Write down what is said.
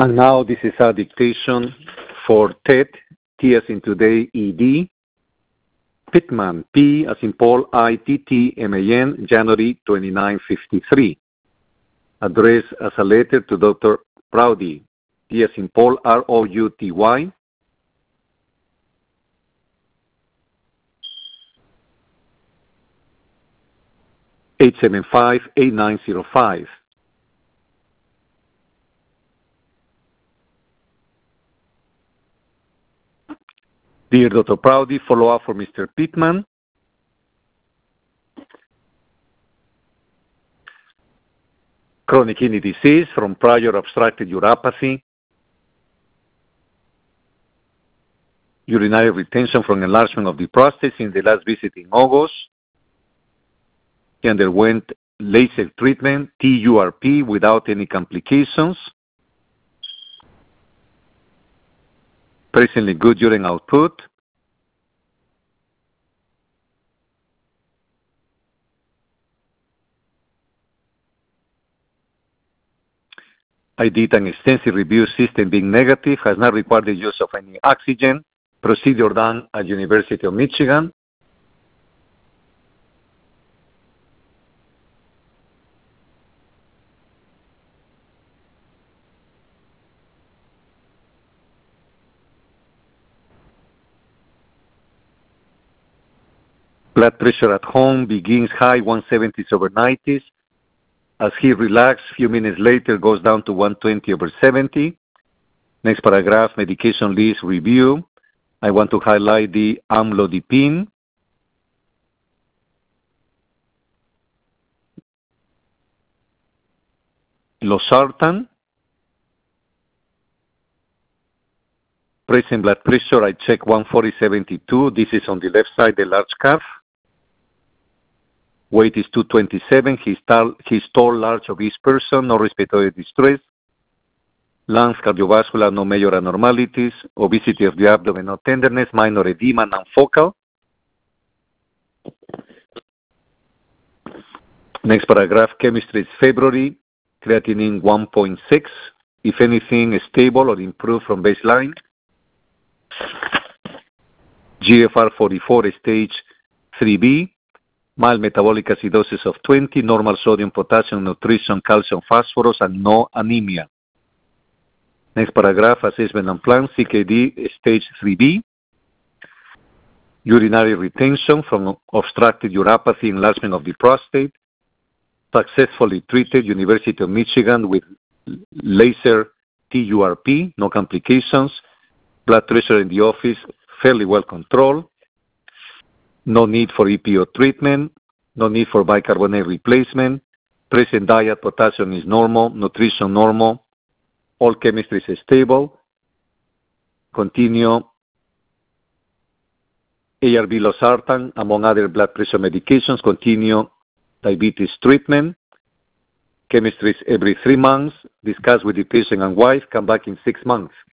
And now this is our dictation for TED, T as in today, ED. Pittman, P as in Paul, I-T-T-M-A-N, January 2953. Addressed as a letter to Dr. Prouty, T as in Paul, R-O-U-T-Y. (875-8905). Dear Dr. Prouty, follow-up for Mr. Pittman. Chronic kidney disease from prior obstructive uropathy. Urinary retention from enlargement of the prostate in the last visit in August. He underwent laser treatment, TURP, without any complications. Presently good urine output. I did an extensive review, system being negative, has not required the use of any oxygen. Procedure done at University of Michigan. Blood pressure at home begins high, 170/90. As he relaxes, few minutes later goes down to 120/70. Next paragraph, medication list review. I want to highlight the amlodipine. Losartan. Present blood pressure, I check 140/72. This is on the left side, the large calf. Weight is 227. He's tall, large, obese person, no respiratory distress. Lungs, cardiovascular, no major abnormalities. Obesity of the abdomen, no tenderness. Minor edema, non-focal. Next paragraph, chemistry is February. Creatinine 1.6. If anything, stable or improved from baseline. GFR 44, stage 3B. Mild metabolic acidosis of 20, normal sodium, potassium, nutrition, calcium, phosphorus, and no anemia. Next paragraph, assessment and plan, CKD, stage 3B. Urinary retention from obstructive uropathy, enlargement of the prostate. Successfully treated, University of Michigan with laser TURP, no complications. Blood pressure in the office, fairly well controlled. No need for EPO treatment. No need for bicarbonate replacement. Present diet, potassium is normal. Nutrition normal. All chemistry is stable. Continue ARB losartan, among other blood pressure medications. Continue diabetes treatment. Chemistry is every 3 months. Discuss with the patient and wife. Come back in 6 months.